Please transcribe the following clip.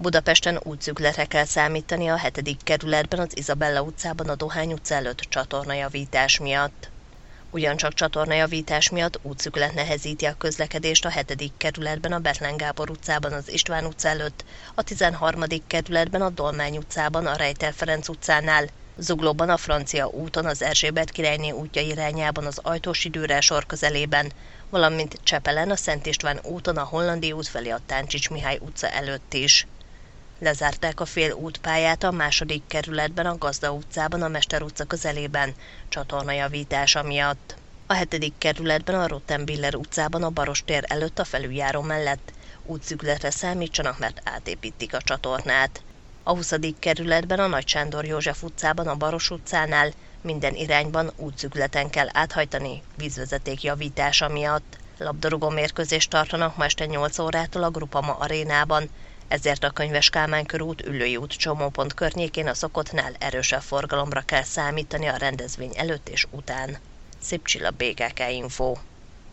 Budapesten útszükletre kell számítani a 7. kerületben az Izabella utcában a Dohány utca előtt csatornajavítás miatt. Ugyancsak csatornajavítás miatt útszüklet nehezíti a közlekedést a 7. kerületben a Bethlen Gábor utcában az István utca előtt, a 13. kerületben a Dolmány utcában a Rejter Ferenc utcánál, Zuglóban a Francia úton az Erzsébet királyné útja irányában az Ajtósi Dürer sor közelében, valamint Csepelen a Szent István úton a Hollandi út felé a Táncsics Mihály utca előtt is. Lezárták a fél útpályát a 2. kerületben a Gazda utcában a Mester utca közelében csatornajavítása miatt. A 7. kerületben a Rottenbiller utcában a Baros tér előtt a felüljáró mellett útszükletre számítsanak, mert átépítik a csatornát. A 20. kerületben a Nagy Sándor József utcában a Baros utcánál minden irányban útszükleten kell áthajtani vízvezeték javítása miatt. Labdarúgó mérkőzést tartanak ma este 8 órától a Grupama arénában, ezért a Könyves Kálmán körút, Üllői út csomópont környékén a szokottnál erősebb forgalomra kell számítani a rendezvény előtt és után. Szép Csilla, BKK Info.